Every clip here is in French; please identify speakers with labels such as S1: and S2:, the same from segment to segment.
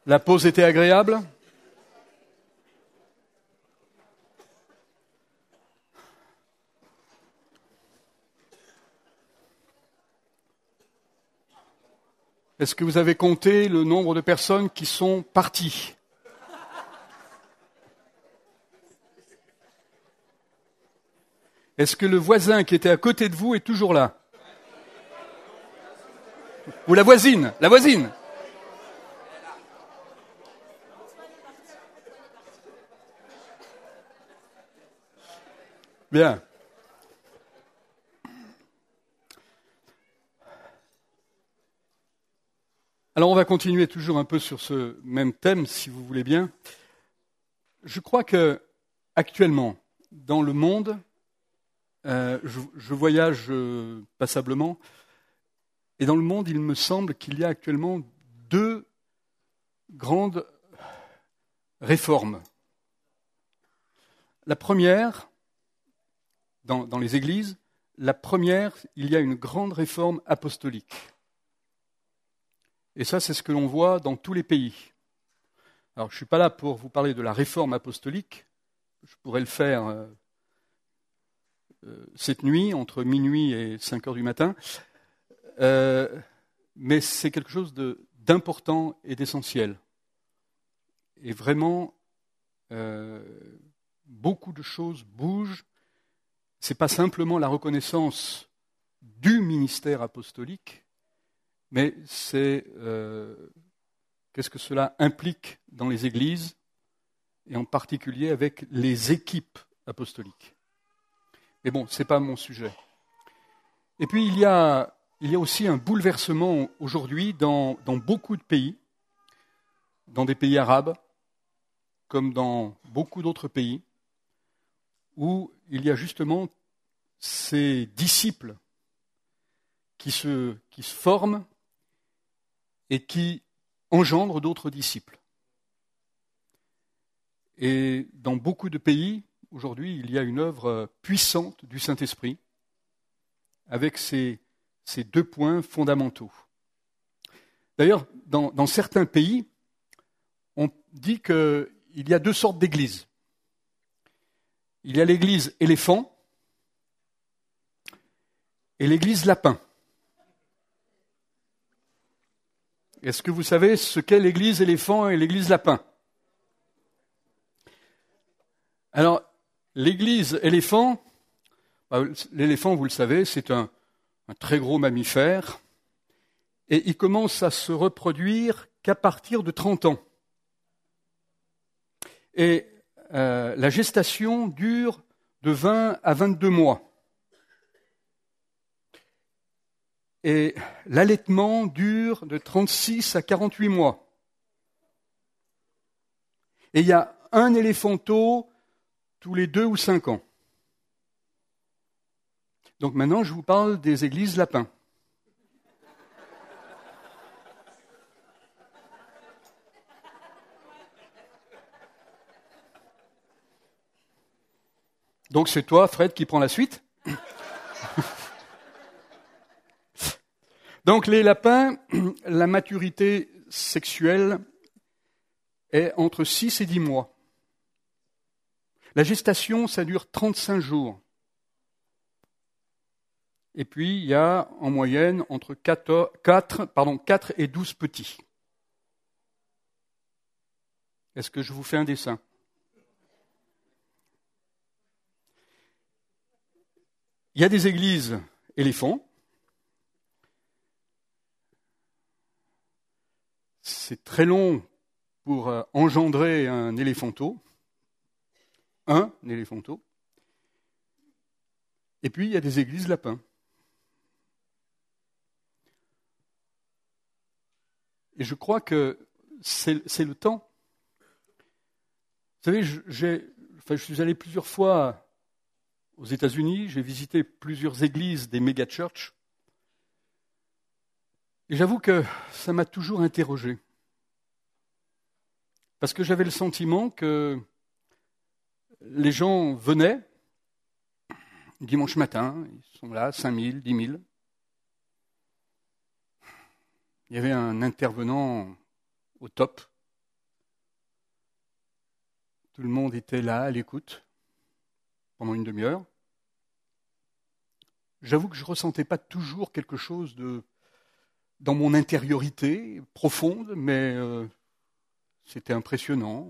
S1: La pause était agréable ? Est-ce que vous avez compté le nombre de personnes qui sont parties ? Est-ce que le voisin qui était à côté de vous est toujours là ? Ou la voisine ? La voisine ? Bien. Alors on va continuer toujours un peu sur ce même thème, si vous voulez bien. Je crois que actuellement, dans le monde, je voyage passablement, et dans le monde, il me semble qu'il y a actuellement deux grandes réformes. La première, dans les églises, il y a une grande réforme apostolique. Et ça, c'est ce que l'on voit dans tous les pays. Alors, je ne suis pas là pour vous parler de la réforme apostolique. Je pourrais le faire cette nuit, entre minuit et 5 heures du matin. Mais c'est quelque chose d'important et d'essentiel. Et vraiment, beaucoup de choses bougent. Ce n'est pas simplement la reconnaissance du ministère apostolique, mais c'est qu'est-ce que cela implique dans les églises, et en particulier avec les équipes apostoliques. Mais bon, ce n'est pas mon sujet. Et puis il y a aussi un bouleversement aujourd'hui dans beaucoup de pays, dans des pays arabes, comme dans beaucoup d'autres pays, où il y a justement ces disciples qui se forment et qui engendrent d'autres disciples. Et dans beaucoup de pays, aujourd'hui, il y a une œuvre puissante du Saint-Esprit avec ces deux points fondamentaux. D'ailleurs, dans certains pays, on dit qu'il y a deux sortes d'églises. Il y a l'église éléphant et l'église lapin. Est-ce que vous savez ce qu'est l'église éléphant et l'église lapin ? Alors, l'église éléphant, l'éléphant, vous le savez, c'est un très gros mammifère, et il commence à se reproduire qu'à partir de 30 ans. Et la gestation dure de 20 à 22 mois. Et l'allaitement dure de 36 à 48 mois. Et il y a un éléphanteau tous les 2 ou 5 ans. Donc maintenant, je vous parle des églises lapins. Donc c'est toi, Fred, qui prends la suite. Donc les lapins, la maturité sexuelle est entre 6 et 10 mois. La gestation, ça dure 35 jours. Et puis, il y a en moyenne entre 4 et 12 petits. Est-ce que je vous fais un dessin ? Il y a des églises éléphants. C'est très long pour engendrer un éléphanteau. Un éléphanteau. Et puis, il y a des églises lapins. Et je crois que c'est le temps. Vous savez, je suis allé plusieurs fois aux États-Unis, j'ai visité plusieurs églises des méga-churches. Et j'avoue que ça m'a toujours interrogé. Parce que j'avais le sentiment que les gens venaient dimanche matin, ils sont là, 5 000, 10 000. Il y avait un intervenant au top, Tout le monde était là à l'écoute pendant une demi-heure. J'avoue que je ne ressentais pas toujours quelque chose dans mon intériorité profonde, mais c'était impressionnant.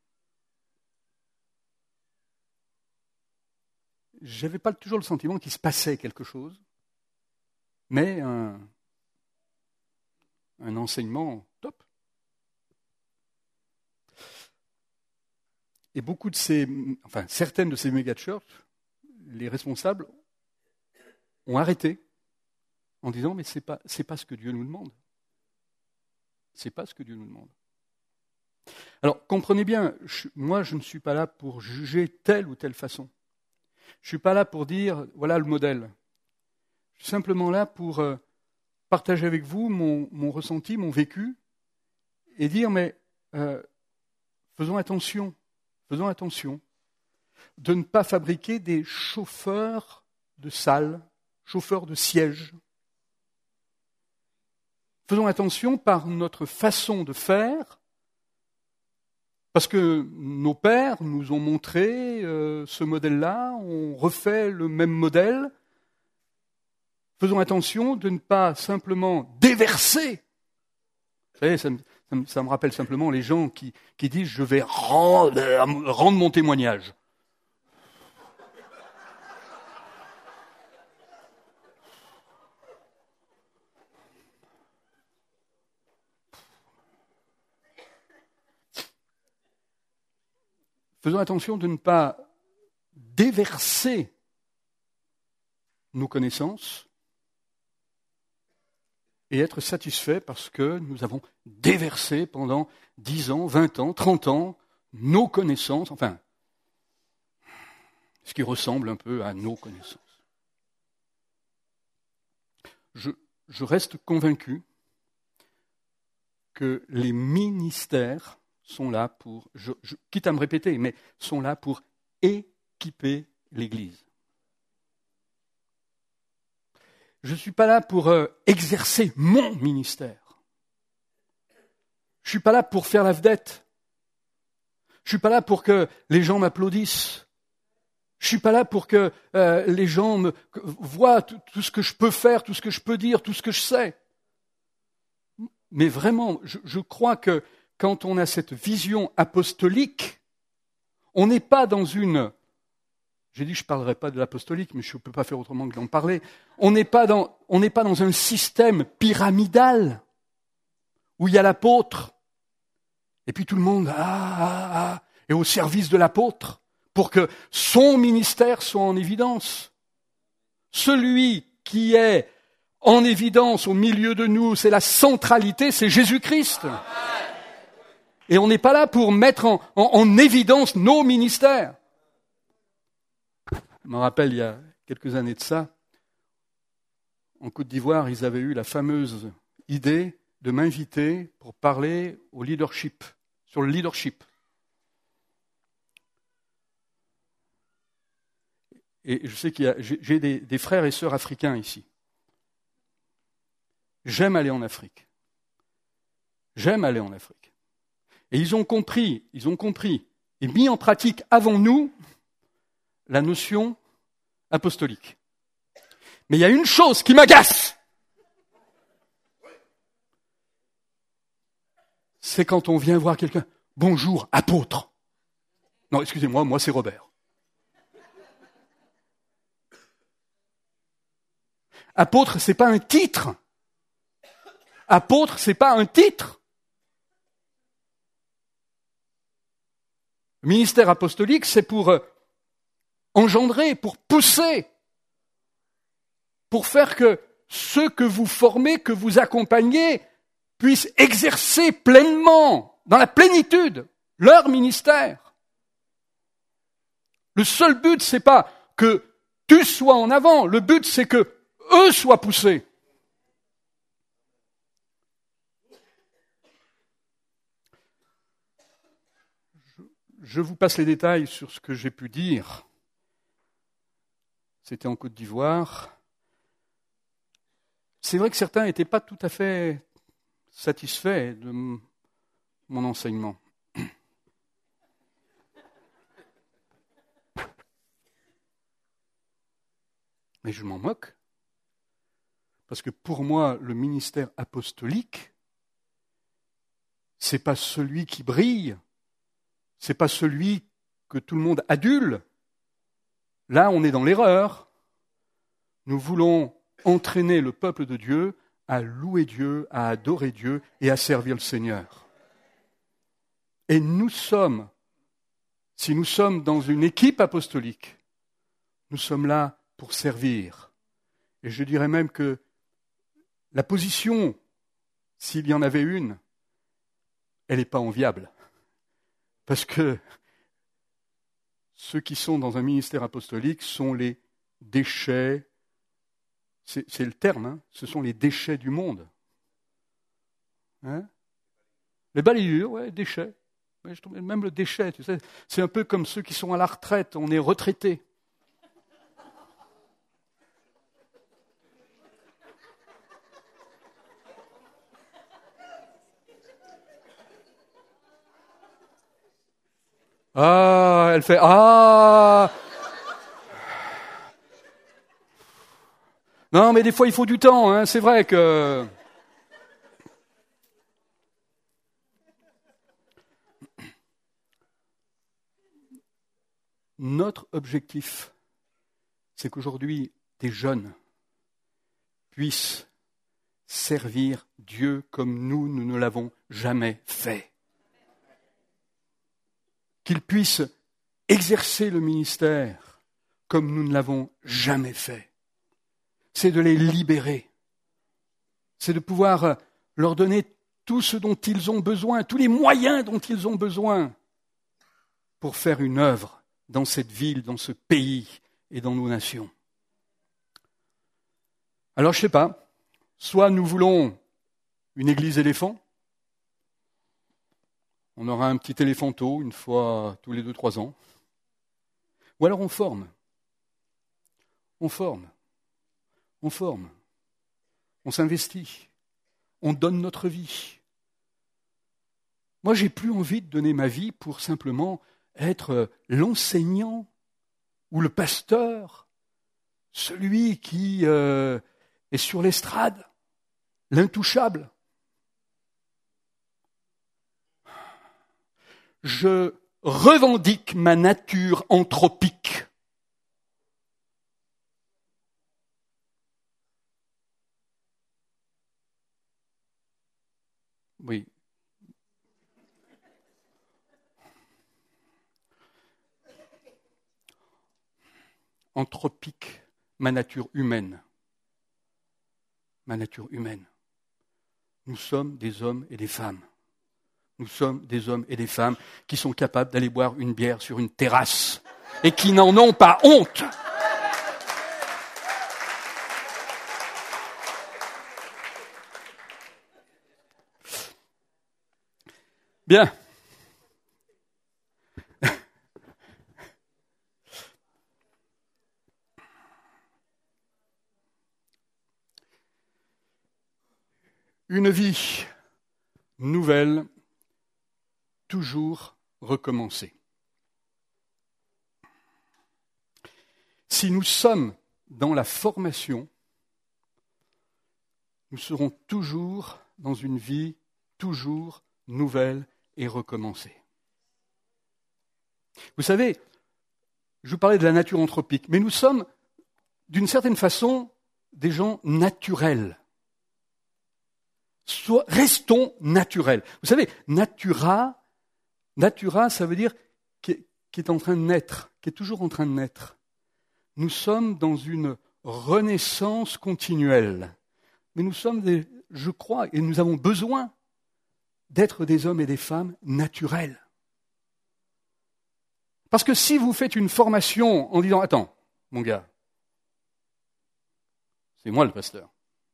S1: Je n'avais pas toujours le sentiment qu'il se passait quelque chose, mais un enseignement top. Et certaines de ces méga-churches, les responsables ont arrêté en disant mais c'est pas ce que Dieu nous demande. C'est pas ce que Dieu nous demande. Alors comprenez bien, moi je ne suis pas là pour juger telle ou telle façon. Je ne suis pas là pour dire voilà le modèle. Je suis simplement là pour partager avec vous mon ressenti, mon vécu, et dire mais faisons attention de ne pas fabriquer des chauffeurs de salles, chauffeurs de sièges. Faisons attention par notre façon de faire, parce que nos pères nous ont montré ce modèle-là, on refait le même modèle. Faisons attention de ne pas simplement déverser. Vous savez, ça me rappelle simplement les gens qui disent « je vais rendre mon témoignage ». Faisons attention de ne pas déverser nos connaissances et être satisfaits parce que nous avons déversé pendant 10 ans, 20 ans, 30 ans nos connaissances, enfin, ce qui ressemble un peu à nos connaissances. Je reste convaincu que les ministères sont là pour, quitte à me répéter, mais sont là pour équiper l'Église. Je ne suis pas là pour exercer mon ministère. Je ne suis pas là pour faire la vedette. Je ne suis pas là pour que les gens m'applaudissent. Je ne suis pas là pour que les gens voient tout ce que je peux faire, tout ce que je peux dire, tout ce que je sais. Mais vraiment, je crois que quand on a cette vision apostolique, on n'est pas dans une... J'ai dit que je ne parlerai pas de l'apostolique, mais je ne peux pas faire autrement que d'en parler. On n'est pas dans un système pyramidal où il y a l'apôtre, et puis tout le monde est au service de l'apôtre pour que son ministère soit en évidence. Celui qui est en évidence au milieu de nous, c'est la centralité, c'est Jésus-Christ. Et on n'est pas là pour mettre en évidence nos ministères. Je me rappelle, il y a quelques années de ça, en Côte d'Ivoire, ils avaient eu la fameuse idée de m'inviter pour parler au leadership, sur le leadership. Et je sais j'ai des frères et sœurs africains ici. J'aime aller en Afrique. Et ils ont compris et mis en pratique avant nous la notion apostolique. Mais il y a une chose qui m'agace. C'est quand on vient voir quelqu'un. Bonjour, apôtre. Non, excusez-moi, moi c'est Robert. Apôtre, c'est pas un titre. Apôtre, c'est pas un titre. Le ministère apostolique, c'est pour engendrer, pour pousser, pour faire que ceux que vous formez, que vous accompagnez, puissent exercer pleinement, dans la plénitude, leur ministère. Le seul but, c'est pas que tu sois en avant, le but, c'est que eux soient poussés. Je vous passe les détails sur ce que j'ai pu dire. C'était en Côte d'Ivoire. C'est vrai que certains n'étaient pas tout à fait satisfaits de mon enseignement. Mais je m'en moque. Parce que pour moi, le ministère apostolique, c'est pas celui qui brille, c'est pas celui que tout le monde adule. Là, on est dans l'erreur. Nous voulons entraîner le peuple de Dieu à louer Dieu, à adorer Dieu et à servir le Seigneur. Et nous sommes, si nous sommes dans une équipe apostolique, nous sommes là pour servir. Et je dirais même que la position, s'il y en avait une, elle n'est pas enviable. Parce que ceux qui sont dans un ministère apostolique sont les déchets, c'est le terme, hein, ce sont les déchets du monde. Hein? Les balayures, ouais, déchets. Même le déchet, tu sais, c'est un peu comme ceux qui sont à la retraite, on est retraités. Ah, elle fait ah. Non, mais des fois il faut du temps, hein, c'est vrai que. Notre objectif, c'est qu'aujourd'hui, des jeunes puissent servir Dieu comme nous ne l'avons jamais fait. Qu'ils puissent exercer le ministère comme nous ne l'avons jamais fait. C'est de les libérer. C'est de pouvoir leur donner tout ce dont ils ont besoin, tous les moyens dont ils ont besoin pour faire une œuvre dans cette ville, dans ce pays et dans nos nations. Alors, je ne sais pas, soit nous voulons une église éléphant, on aura un petit éléphanto une fois tous les 2-3 ans, ou alors on forme, on s'investit, on donne notre vie. Moi, j'ai plus envie de donner ma vie pour simplement être l'enseignant ou le pasteur, celui qui est sur l'estrade, l'intouchable. Je revendique ma nature anthropique. Oui. Anthropique, ma nature humaine. Ma nature humaine. Nous sommes des hommes et des femmes. Nous sommes des hommes et des femmes qui sont capables d'aller boire une bière sur une terrasse et qui n'en ont pas honte. Bien. Une vie nouvelle, toujours recommencer. Si nous sommes dans la formation, nous serons toujours dans une vie toujours nouvelle et recommencée. Vous savez, je vous parlais de la nature anthropique, mais nous sommes, d'une certaine façon, des gens naturels. Restons naturels. Vous savez, natura, ça veut dire qui est en train de naître, qui est toujours en train de naître. Nous sommes dans une renaissance continuelle. Mais nous sommes je crois, et nous avons besoin d'être des hommes et des femmes naturels. Parce que si vous faites une formation en disant « Attends, mon gars, c'est moi le pasteur.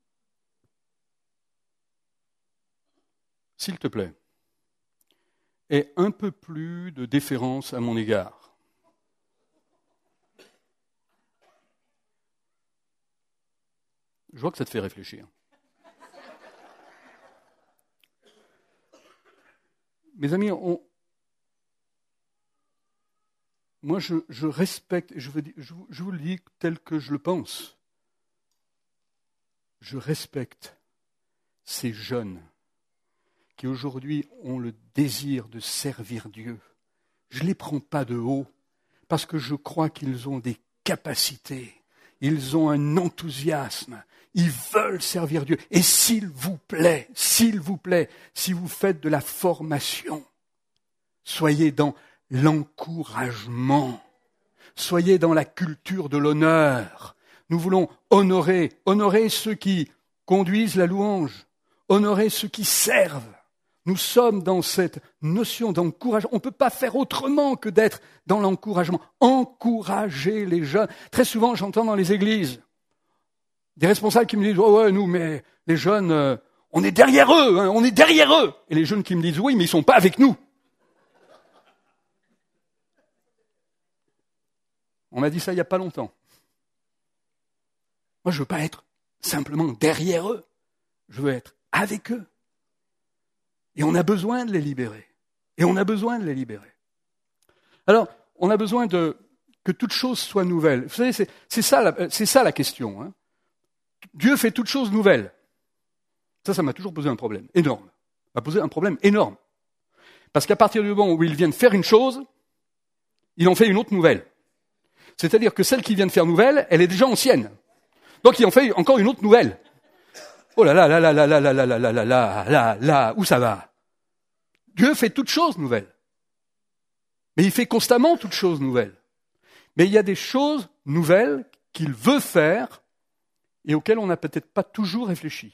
S1: S'il te plaît, aie un peu plus de déférence à mon égard. » Je vois que ça te fait réfléchir. Mes amis, moi je respecte, je vous le dis tel que je le pense. je respecte ces jeunes qui aujourd'hui ont le désir de servir Dieu. Je ne les prends pas de haut parce que je crois qu'ils ont des capacités, ils ont un enthousiasme, ils veulent servir Dieu. Et s'il vous plaît, si vous faites de la formation, soyez dans l'encouragement, soyez dans la culture de l'honneur. Nous voulons honorer ceux qui conduisent la louange, honorer ceux qui servent. Nous sommes dans cette notion d'encouragement. On ne peut pas faire autrement que d'être dans l'encouragement. Encourager les jeunes. Très souvent, j'entends dans les églises des responsables qui me disent « Oh ouais, nous, mais les jeunes, on est derrière eux, hein, on est derrière eux !» Et les jeunes qui me disent « Oui, mais ils ne sont pas avec nous !» On m'a dit ça il n'y a pas longtemps. Moi, je ne veux pas être simplement derrière eux. Je veux être avec eux. Et on a besoin de les libérer. Alors, on a besoin que toute chose soit nouvelle. Vous savez, c'est ça la question. Hein. Dieu fait toute chose nouvelle. Ça m'a toujours posé un problème énorme. Ça m'a posé un problème énorme. Parce qu'à partir du moment où il vient de faire une chose, il en fait une autre nouvelle. C'est-à-dire que celle qu'il vient de faire nouvelle, elle est déjà ancienne. Donc il en fait encore une autre nouvelle. Oh là là là là là là là là là là là là, où ça va? Dieu fait toutes choses nouvelles. Mais il fait constamment toutes choses nouvelles. Mais il y a des choses nouvelles qu'il veut faire et auxquelles on n'a peut-être pas toujours réfléchi.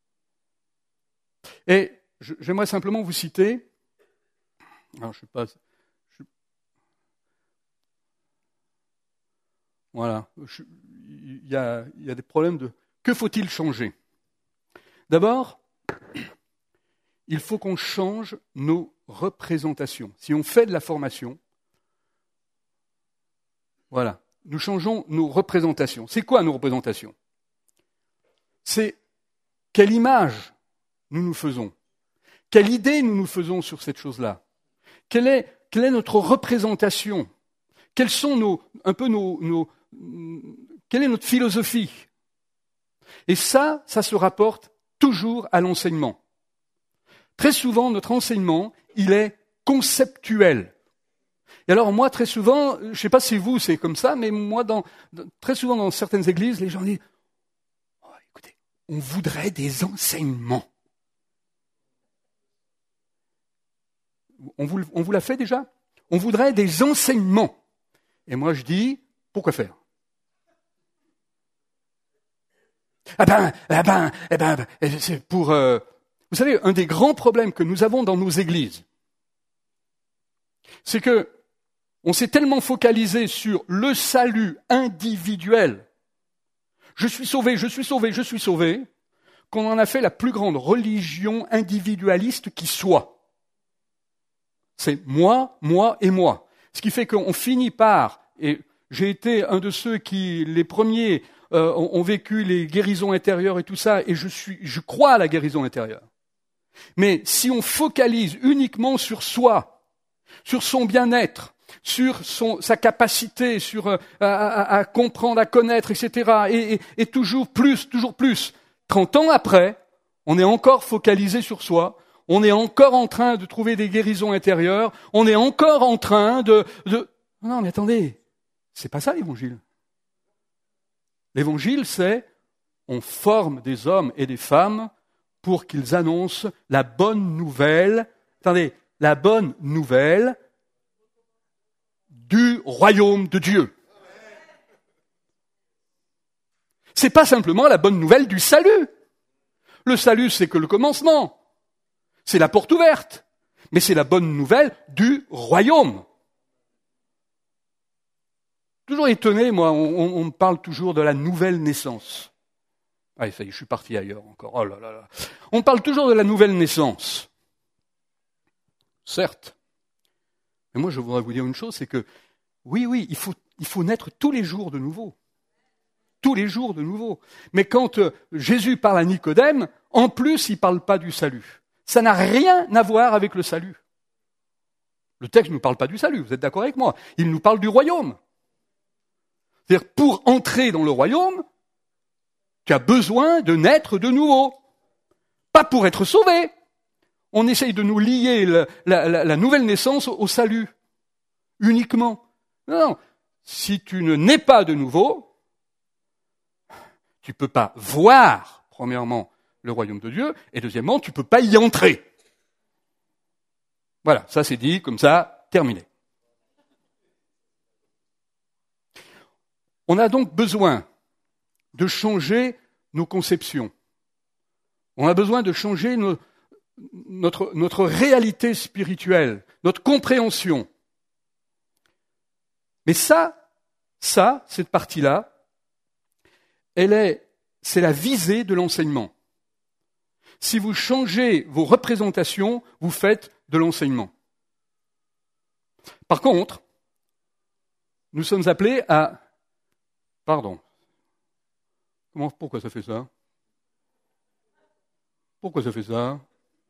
S1: Et j'aimerais simplement vous citer, alors je sais pas, voilà, il y a des problèmes de que faut-il changer? D'abord, il faut qu'on change nos représentations. Si on fait de la formation, voilà, nous changeons nos représentations. C'est quoi nos représentations? C'est quelle image nous nous faisons? Quelle idée nous nous faisons sur cette chose-là? Quelle est notre représentation? Quelles sont quelle est notre philosophie? Et ça se rapporte toujours à l'enseignement. Très souvent, notre enseignement, il est conceptuel. Et alors moi, très souvent, je ne sais pas si vous, c'est comme ça, mais moi, très souvent dans certaines églises, les gens disent « Oh, écoutez, on voudrait des enseignements. » On vous l'a fait déjà? On voudrait des enseignements. Et moi, je dis « Pourquoi faire ?» c'est pour... Vous savez, un des grands problèmes que nous avons dans nos églises, c'est que on s'est tellement focalisé sur le salut individuel. Je suis sauvé, qu'on en a fait la plus grande religion individualiste qui soit. C'est moi, moi et moi. Ce qui fait qu'on finit par, et j'ai été un de ceux qui, les premiers, ont vécu les guérisons intérieures et tout ça, et je crois à la guérison intérieure. Mais si on focalise uniquement sur soi, sur son bien-être, sur sa capacité, à comprendre, à connaître, etc., et toujours plus, 30 ans après, on est encore focalisé sur soi, on est encore en train de trouver des guérisons intérieures, on est encore en train de... Non, mais attendez, c'est pas ça l'évangile. L'évangile, c'est on forme des hommes et des femmes pour qu'ils annoncent la bonne nouvelle, la bonne nouvelle du royaume de Dieu. C'est pas simplement la bonne nouvelle du salut. Le salut, c'est que le commencement. C'est la porte ouverte. Mais c'est la bonne nouvelle du royaume. Toujours étonné, moi, on me parle toujours de la nouvelle naissance. Ah, ça y est, je suis parti ailleurs encore. Oh là là là. On parle toujours de la nouvelle naissance. Certes. Mais moi, je voudrais vous dire une chose, c'est que, oui, il faut naître tous les jours de nouveau. Tous les jours de nouveau. Mais quand Jésus parle à Nicodème, en plus, il ne parle pas du salut. Ça n'a rien à voir avec le salut. Le texte ne nous parle pas du salut, vous êtes d'accord avec moi? Il nous parle du royaume. C'est-à-dire, pour entrer dans le royaume, Tu as besoin de naître de nouveau. Pas pour être sauvé. On essaye de nous lier la nouvelle naissance au salut. Uniquement. Non. Si tu ne nais pas de nouveau, tu ne peux pas voir, premièrement, le royaume de Dieu, et deuxièmement, tu ne peux pas y entrer. Voilà, ça c'est dit, comme ça, terminé. On a donc besoin de changer nos conceptions. On a besoin de changer notre réalité spirituelle, notre compréhension. Mais cette partie-là, c'est la visée de l'enseignement. Si vous changez vos représentations, vous faites de l'enseignement. Par contre, nous sommes appelés à... Pardon. Pourquoi ça fait ça? Pourquoi ça fait ça?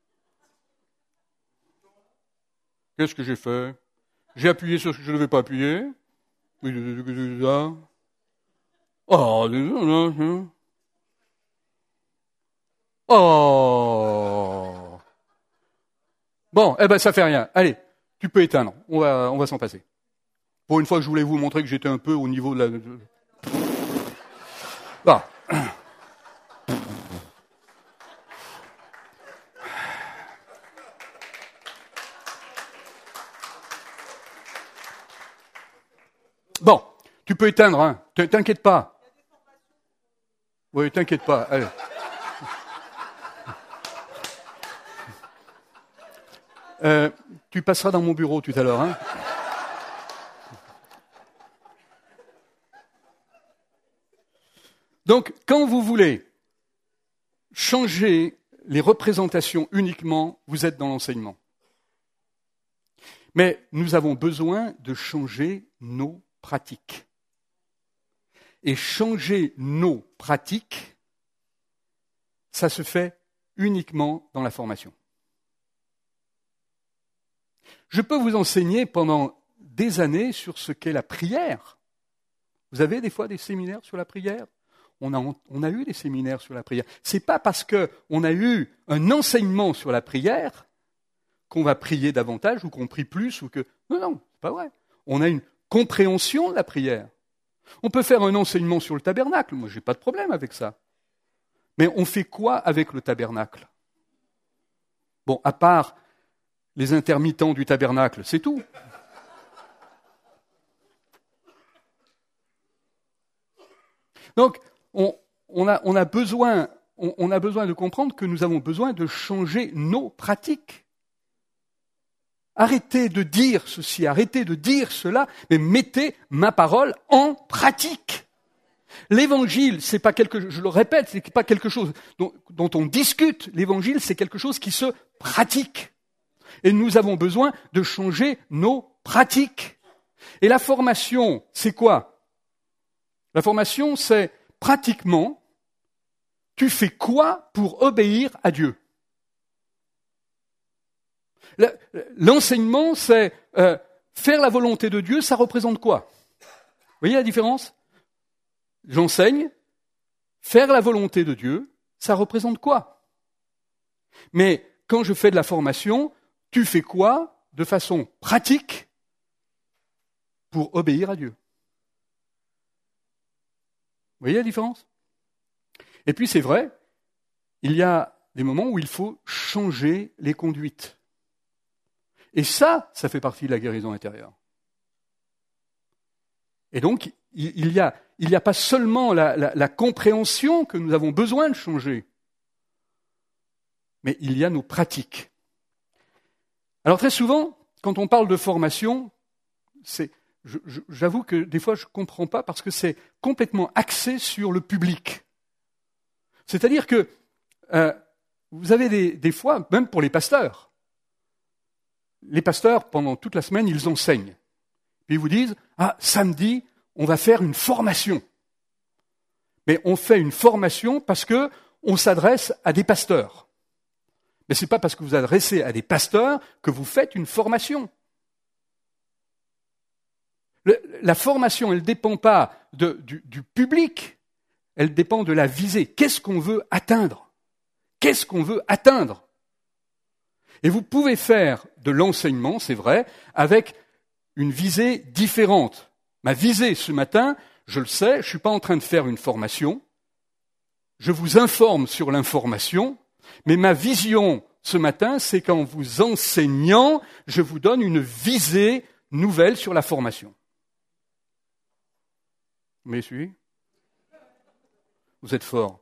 S1: Qu'est-ce que j'ai fait? J'ai appuyé sur ce que je ne devais pas appuyer. Oh, oh. Bon, ça fait rien. Allez, tu peux éteindre. On va s'en passer. Pour une fois, je voulais vous montrer que j'étais un peu au niveau de la... Bon. Bon, tu peux éteindre, hein. T'inquiète pas. Oui, t'inquiète pas. Allez. Tu passeras dans mon bureau tout à l'heure, hein. Donc, quand vous voulez changer les représentations uniquement, vous êtes dans l'enseignement. Mais nous avons besoin de changer nos pratiques. Et changer nos pratiques, ça se fait uniquement dans la formation. Je peux vous enseigner pendant des années sur ce qu'est la prière. Vous avez des fois des séminaires sur la prière? On a eu des séminaires sur la prière. C'est pas parce qu'on a eu un enseignement sur la prière qu'on va prier davantage ou qu'on prie plus ou que... Non, c'est pas vrai. On a une compréhension de la prière. On peut faire un enseignement sur le tabernacle. Moi, j'ai pas de problème avec ça. Mais on fait quoi avec le tabernacle? Bon, à part les intermittents du tabernacle, c'est tout. Donc, on a besoin de comprendre que nous avons besoin de changer nos pratiques. Arrêtez de dire ceci, arrêtez de dire cela, mais mettez ma parole en pratique. L'évangile, c'est pas je le répète, c'est pas quelque chose dont on discute. L'évangile, c'est quelque chose qui se pratique. Et nous avons besoin de changer nos pratiques. Et la formation, c'est quoi? La formation, c'est pratiquement, tu fais quoi pour obéir à Dieu? L'enseignement, c'est faire la volonté de Dieu, ça représente quoi? Vous voyez la différence? J'enseigne, faire la volonté de Dieu, ça représente quoi? Mais quand je fais de la formation, tu fais quoi de façon pratique pour obéir à Dieu? Vous voyez la différence? Et puis c'est vrai, il y a des moments où il faut changer les conduites. Et ça fait partie de la guérison intérieure. Et donc, il y a pas seulement la compréhension que nous avons besoin de changer, mais il y a nos pratiques. Alors très souvent, quand on parle de formation, j'avoue que des fois je ne comprends pas parce que c'est complètement axé sur le public. C'est-à-dire que vous avez des fois, même pour les pasteurs, pendant toute la semaine, ils enseignent. Puis ils vous disent, samedi, on va faire une formation. Mais on fait une formation parce qu'on s'adresse à des pasteurs. Mais ce n'est pas parce que vous vous adressez à des pasteurs que vous faites une formation. La formation, elle ne dépend pas du public. elle dépend de la visée. Qu'est-ce qu'on veut atteindre? Qu'est-ce qu'on veut atteindre? Et vous pouvez faire de l'enseignement, c'est vrai, avec une visée différente. Ma visée ce matin, je le sais, je ne suis pas en train de faire une formation. Je vous informe sur l'information, mais ma vision ce matin, c'est qu'en vous enseignant, je vous donne une visée nouvelle sur la formation. Vous m'avez suivi? Vous êtes forts.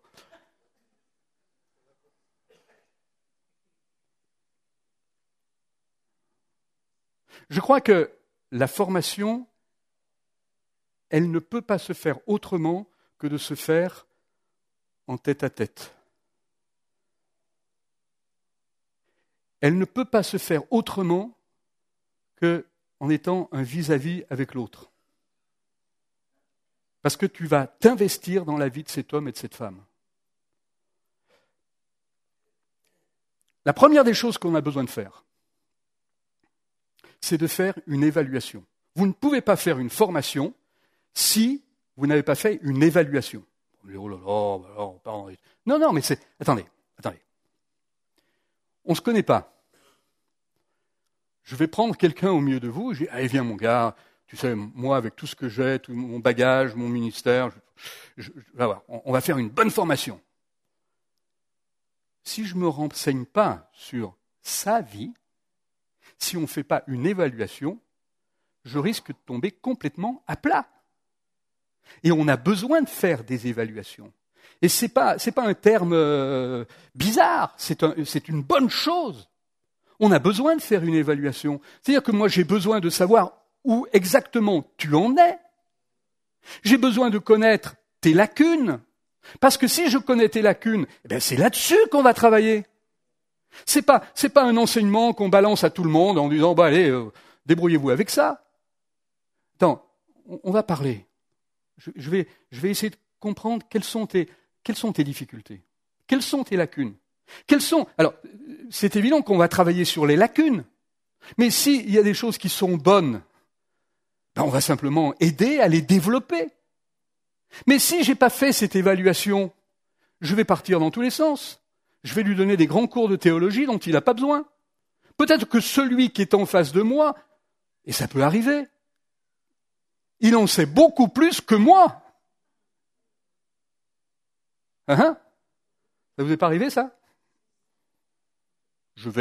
S1: Je crois que la formation, elle ne peut pas se faire autrement que de se faire en tête-à-tête. Elle ne peut pas se faire autrement qu'en étant un vis-à-vis avec l'autre. Parce que tu vas t'investir dans la vie de cet homme et de cette femme. La première des choses qu'on a besoin de faire, c'est de faire une évaluation. Vous ne pouvez pas faire une formation si vous n'avez pas fait une évaluation. Oh là là, non, mais c'est... Attendez. On ne se connaît pas. Je vais prendre quelqu'un au milieu de vous, je dis, allez, viens mon gars, tu sais, moi avec tout ce que j'ai, tout mon bagage, mon ministère, on va faire une bonne formation. Si je ne me renseigne pas sur sa vie, si on ne fait pas une évaluation, je risque de tomber complètement à plat. Et on a besoin de faire des évaluations. Et c'est pas un terme bizarre, c'est une bonne chose. On a besoin de faire une évaluation. C'est-à-dire que moi, j'ai besoin de savoir où exactement tu en es. J'ai besoin de connaître tes lacunes. Parce que si je connais tes lacunes, c'est là-dessus qu'on va travailler. C'est pas un enseignement qu'on balance à tout le monde en disant, allez, débrouillez-vous avec ça. Attends, on va parler. Je vais essayer de comprendre quelles sont tes difficultés. Quelles sont tes lacunes? Alors, c'est évident qu'on va travailler sur les lacunes. Mais s'il y a des choses qui sont bonnes, on va simplement aider à les développer. Mais si j'ai pas fait cette évaluation, je vais partir dans tous les sens. Je vais lui donner des grands cours de théologie dont il n'a pas besoin. Peut-être que celui qui est en face de moi, et ça peut arriver, il en sait beaucoup plus que moi. Ça vous est pas arrivé, ça? Tu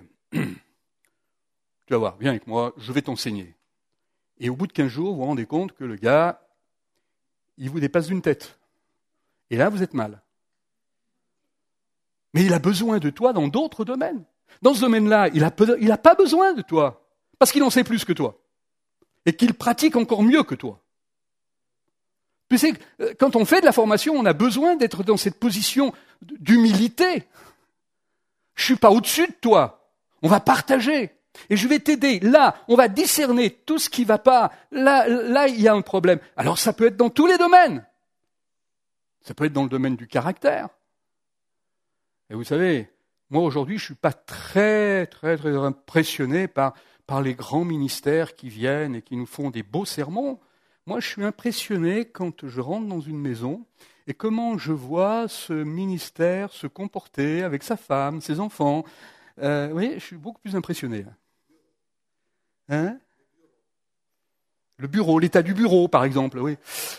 S1: vas voir, viens avec moi, je vais t'enseigner. Et au bout de 15 jours, vous vous rendez compte que le gars, il vous dépasse d'une tête. Et là, vous êtes mal. Mais il a besoin de toi dans d'autres domaines. Dans ce domaine-là, il n'a pas besoin de toi, parce qu'il en sait plus que toi. Et qu'il pratique encore mieux que toi. Tu sais, quand on fait de la formation, on a besoin d'être dans cette position d'humilité. Je ne suis pas au-dessus de toi. On va partager. Et je vais t'aider. Là, on va discerner tout ce qui ne va pas. Là, il y a un problème. Alors, ça peut être dans tous les domaines. Ça peut être dans le domaine du caractère. Et vous savez, moi, aujourd'hui, je ne suis pas très impressionné par les grands ministères qui viennent et qui nous font des beaux sermons. Moi, je suis impressionné quand je rentre dans une maison et comment je vois ce ministère se comporter avec sa femme, ses enfants. Vous voyez, je suis beaucoup plus impressionné. Hein? Le bureau, l'état du bureau, par exemple, oui.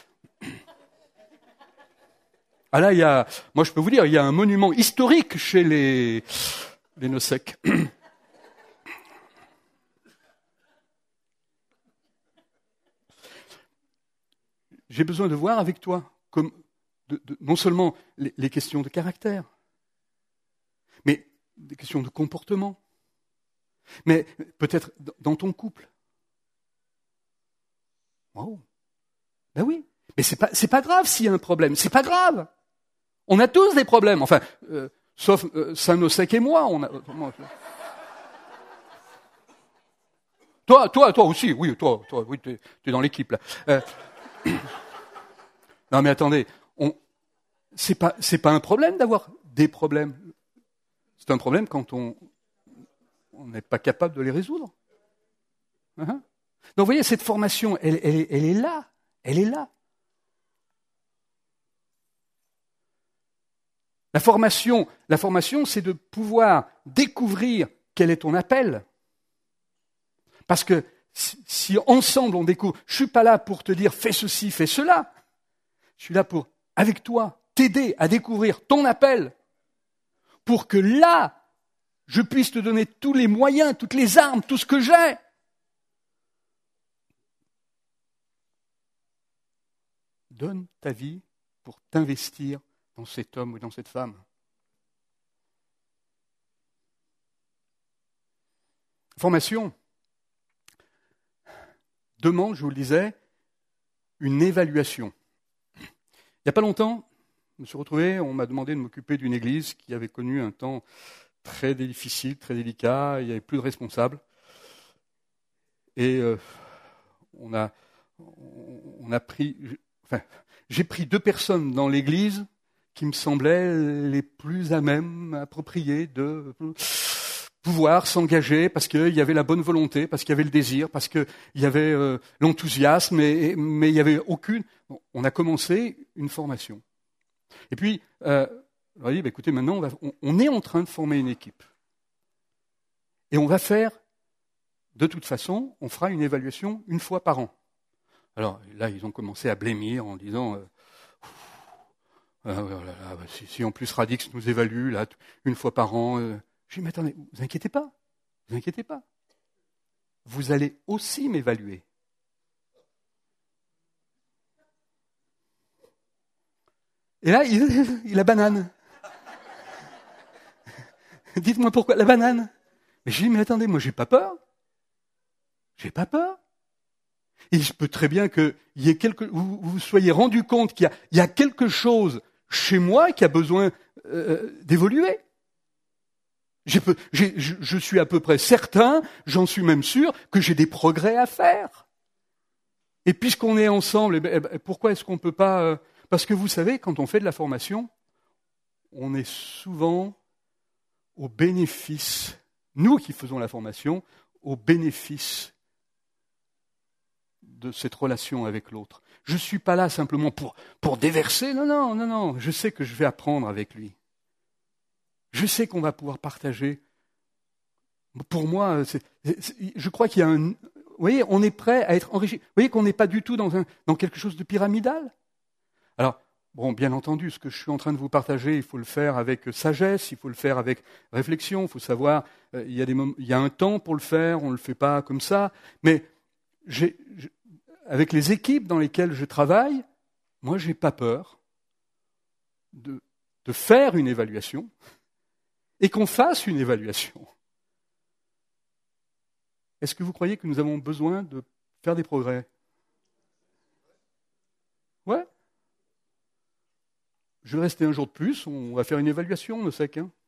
S1: Ah là, moi je peux vous dire, il y a un monument historique chez les Nosek. J'ai besoin de voir avec toi, non seulement les questions de caractère, mais des questions de comportement, mais peut-être dans ton couple. Wow. Ben oui, mais c'est pas grave s'il y a un problème, c'est pas grave. On a tous des problèmes, enfin, sauf Saint-Nosek et moi. Toi aussi, oui, toi, oui, t'es dans l'équipe là. Non mais attendez, c'est pas un problème d'avoir des problèmes. C'est un problème quand on n'est pas capable de les résoudre. Donc vous voyez, cette formation, elle est là. Elle est là. La formation, c'est de pouvoir découvrir quel est ton appel. Parce que si ensemble on découvre, je ne suis pas là pour te dire fais ceci, fais cela. Je suis là pour, avec toi, t'aider à découvrir ton appel. Pour que là, je puisse te donner tous les moyens, toutes les armes, tout ce que j'ai. Donne ta vie pour t'investir dans cet homme ou dans cette femme. Formation demande, je vous le disais, une évaluation. Il n'y a pas longtemps, je me suis retrouvé, on m'a demandé de m'occuper d'une église qui avait connu un temps très difficile, très délicat, il n'y avait plus de responsables. Et j'ai pris 2 personnes dans l'église qui me semblaient les plus à même, appropriées de pouvoir s'engager parce qu'il y avait la bonne volonté, parce qu'il y avait le désir, parce qu'il y avait l'enthousiasme, mais il n'y avait aucune... Bon, on a commencé une formation. Et puis, on a dit, écoutez, maintenant, on est en train de former une équipe. Et on va faire, de toute façon, on fera une évaluation 1 fois par an. Alors là, ils ont commencé à blêmir en disant si en plus Radix nous évalue là 1 fois par an. Je dis mais attendez, vous inquiétez pas. Vous allez aussi m'évaluer. Et là, il a banane. Dites-moi pourquoi la banane. Mais je dis mais attendez, moi j'ai pas peur. Et il se peut très bien que vous vous soyez rendu compte qu'il y a quelque chose chez moi qui a besoin d'évoluer. Je suis à peu près certain, j'en suis même sûr, que j'ai des progrès à faire. Et puisqu'on est ensemble, pourquoi est-ce qu'on ne peut pas... Parce que vous savez, quand on fait de la formation, on est souvent au bénéfice, nous qui faisons la formation, au bénéfice de cette relation avec l'autre. Je ne suis pas là simplement pour déverser, non, je sais que je vais apprendre avec lui. Je sais qu'on va pouvoir partager. Pour moi, je crois qu'il y a un... Vous voyez, on est prêt à être enrichi. Vous voyez qu'on n'est pas du tout dans quelque chose de pyramidal. Alors, bon, bien entendu, ce que je suis en train de vous partager, il faut le faire avec sagesse, il faut le faire avec réflexion, il faut savoir, il y a un temps pour le faire, on ne le fait pas comme ça, mais avec les équipes dans lesquelles je travaille, moi, je n'ai pas peur de faire une évaluation et qu'on fasse une évaluation. Est-ce que vous croyez que nous avons besoin de faire des progrès? Ouais. Je vais rester un jour de plus, on va faire une évaluation, ne sais qu'un.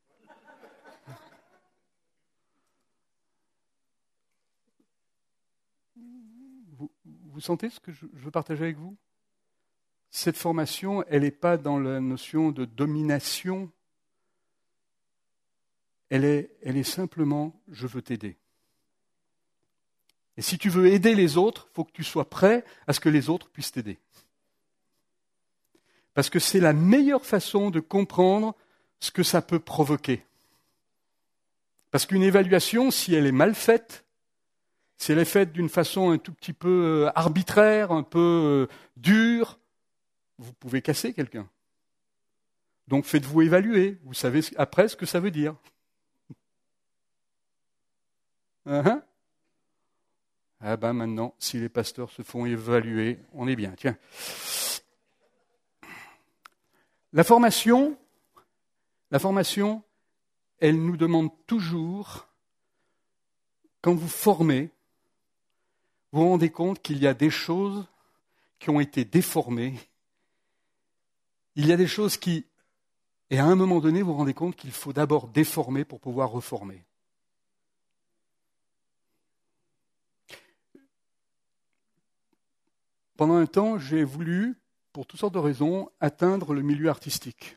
S1: Vous sentez ce que je veux partager avec vous? Cette formation, elle n'est pas dans la notion de domination. Elle est simplement, je veux t'aider. Et si tu veux aider les autres, il faut que tu sois prêt à ce que les autres puissent t'aider. Parce que c'est la meilleure façon de comprendre ce que ça peut provoquer. Parce qu'une évaluation, si elle est mal faite, si elle est faite d'une façon un tout petit peu arbitraire, un peu dure, vous pouvez casser quelqu'un. Donc faites-vous évaluer. Vous savez après ce que ça veut dire. Ah ben maintenant, si les pasteurs se font évaluer, on est bien. Tiens. La formation, elle nous demande toujours, quand vous formez, vous vous rendez compte qu'il y a des choses qui ont été déformées. Il y a des choses qui, et à un moment donné, vous vous rendez compte qu'il faut d'abord déformer pour pouvoir reformer. Pendant un temps, j'ai voulu, pour toutes sortes de raisons, atteindre le milieu artistique.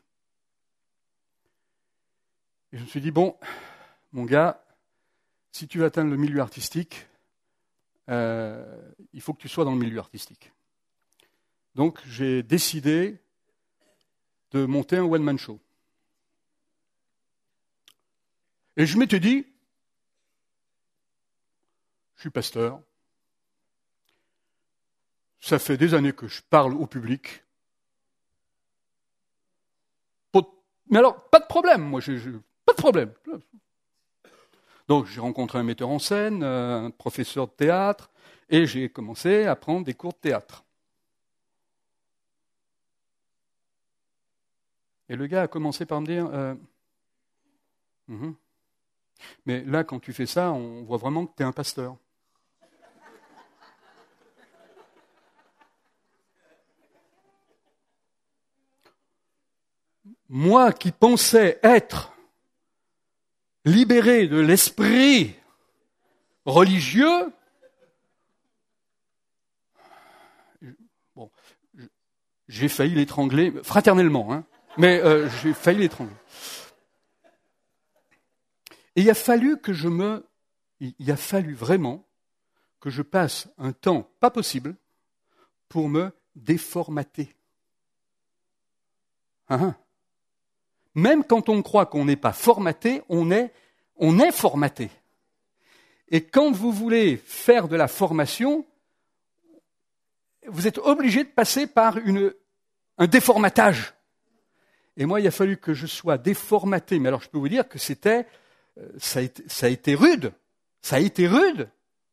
S1: Et je me suis dit, bon, mon gars, si tu veux atteindre le milieu artistique, il faut que tu sois dans le milieu artistique. Donc j'ai décidé de monter un one-man show. Et je m'étais dit, je suis pasteur, ça fait des années que je parle au public. Mais alors, pas de problème, moi, pas de problème. Donc, j'ai rencontré un metteur en scène, un professeur de théâtre, et j'ai commencé à prendre des cours de théâtre. Et le gars a commencé par me dire, mais là, quand tu fais ça, on voit vraiment que tu es un pasteur. Moi qui pensais être libéré de l'esprit religieux, bon, j'ai failli l'étrangler, fraternellement, hein, mais j'ai failli l'étrangler. Et il a fallu vraiment que je passe un temps pas possible pour me déformater. Même quand on croit qu'on n'est pas formaté, on est formaté. Et quand vous voulez faire de la formation, vous êtes obligé de passer par un déformatage. Et moi, il a fallu que je sois déformaté. Mais alors, je peux vous dire que ça a été rude. Ça a été rude.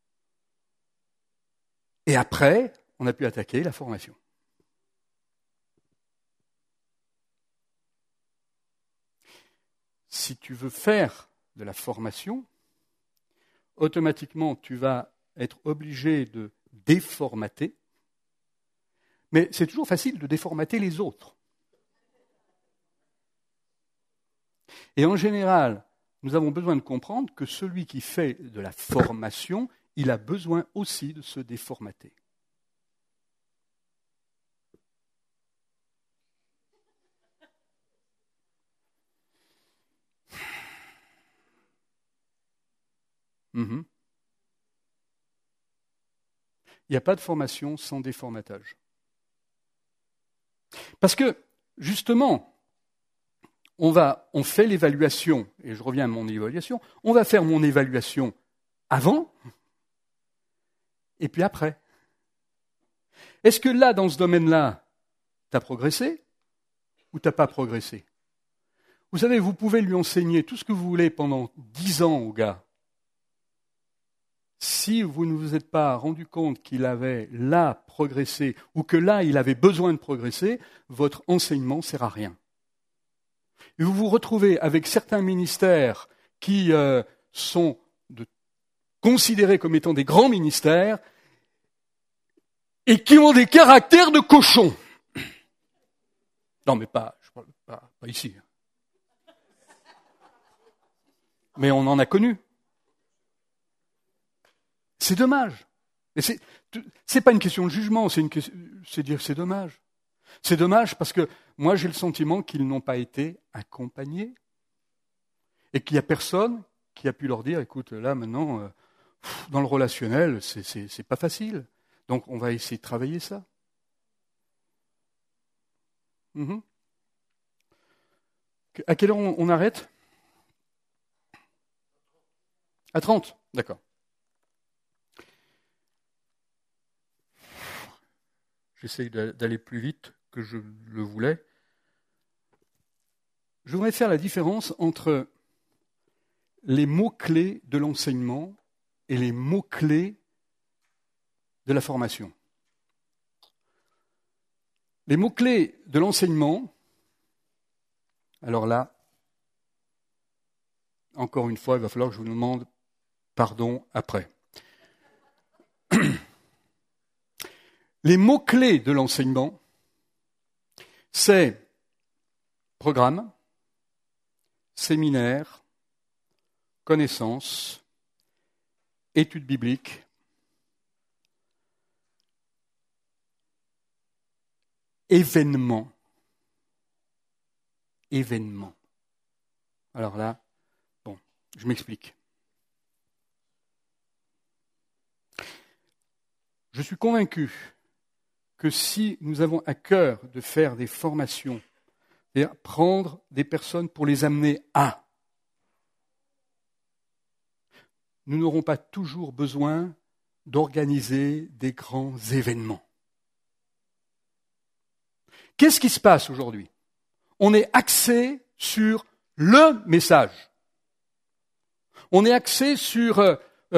S1: Et après, on a pu attaquer la formation. Si tu veux faire de la formation, automatiquement, tu vas être obligé de déformater. Mais c'est toujours facile de déformater les autres. Et en général, nous avons besoin de comprendre que celui qui fait de la formation, il a besoin aussi de se déformater. Il n'y a pas de formation sans déformatage. Parce que, justement, on fait l'évaluation, et je reviens à mon évaluation, on va faire mon évaluation avant et puis après. Est-ce que là, dans ce domaine-là, tu as progressé ou tu n'as pas progressé? Vous savez, vous pouvez lui enseigner tout ce que vous voulez pendant 10 ans au gars. Si vous ne vous êtes pas rendu compte qu'il avait là progressé ou que là il avait besoin de progresser, votre enseignement ne sert à rien. Et vous vous retrouvez avec certains ministères qui sont considérés comme étant des grands ministères et qui ont des caractères de cochons. Non, mais je parle pas ici. Mais on en a connu. C'est dommage. Et c'est pas une question de jugement, c'est dire c'est dommage. C'est dommage parce que moi j'ai le sentiment qu'ils n'ont pas été accompagnés et qu'il n'y a personne qui a pu leur dire écoute là maintenant dans le relationnel c'est pas facile. Donc on va essayer de travailler ça. À quelle heure on arrête? À 30, d'accord. J'essaye d'aller plus vite que je le voulais. Je voudrais faire la différence entre les mots-clés de l'enseignement et les mots-clés de la formation. Les mots-clés de l'enseignement, alors là, encore une fois, il va falloir que je vous demande pardon après. Les mots-clés de l'enseignement, c'est programme, séminaire, connaissance, études bibliques, événement. Alors là, bon, je m'explique. Je suis convaincu que si nous avons à cœur de faire des formations, c'est-à-dire prendre des personnes pour les amener à, nous n'aurons pas toujours besoin d'organiser des grands événements. Qu'est-ce qui se passe aujourd'hui? On est axé sur le message. On est axé sur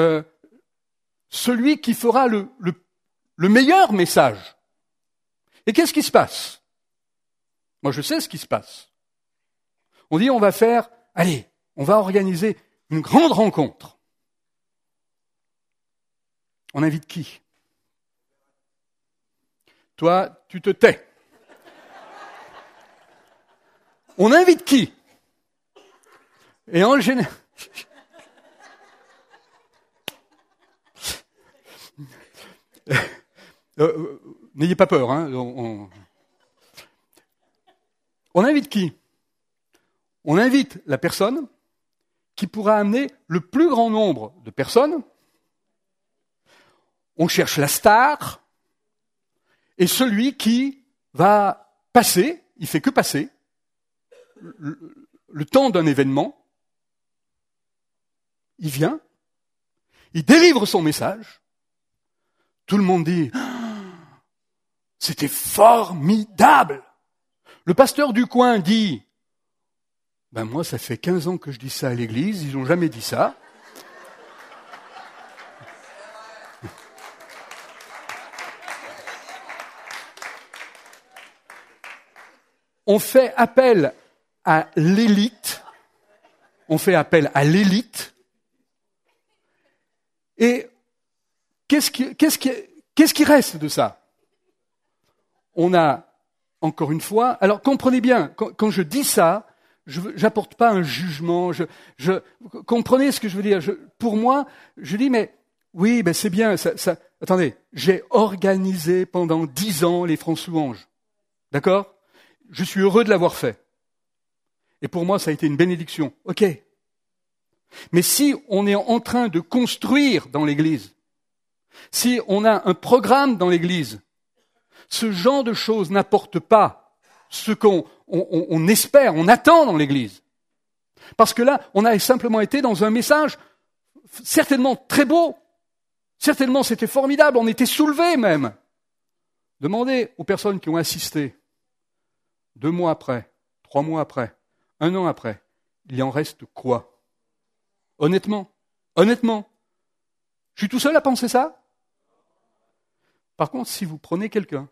S1: celui qui fera le meilleur message. Et qu'est-ce qui se passe? Moi, je sais ce qui se passe. On dit, on va organiser une grande rencontre. On invite qui? Toi, tu te tais. On invite qui? Et en général... n'ayez pas peur, hein. On invite qui? On invite la personne qui pourra amener le plus grand nombre de personnes. On cherche la star et celui qui va passer, il fait que passer, le temps d'un événement, il vient, il délivre son message, tout le monde dit « C'était formidable !» Le pasteur du coin dit « Ben moi, ça fait 15 ans que je dis ça à l'église, ils n'ont jamais dit ça. » On fait appel à l'élite. On fait appel à l'élite. Et qu'est-ce qui reste de ça? On a, encore une fois, alors comprenez bien, quand je dis ça, j'apporte pas un jugement, comprenez ce que je veux dire. Pour moi, je dis, mais oui, ben c'est bien, attendez, j'ai organisé pendant 10 ans les Francs-Louanges. D'accord? Je suis heureux de l'avoir fait. Et pour moi, ça a été une bénédiction. Ok. Mais si on est en train de construire dans l'Église, si on a un programme dans l'Église, ce genre de choses n'apporte pas ce qu'on espère, on attend dans l'Église. Parce que là, on a simplement été dans un message certainement très beau. Certainement, c'était formidable, on était soulevés même. Demandez aux personnes qui ont assisté, 2 mois après, 3 mois après, 1 an après, il en reste quoi? Honnêtement, je suis tout seul à penser ça? Par contre, si vous prenez quelqu'un,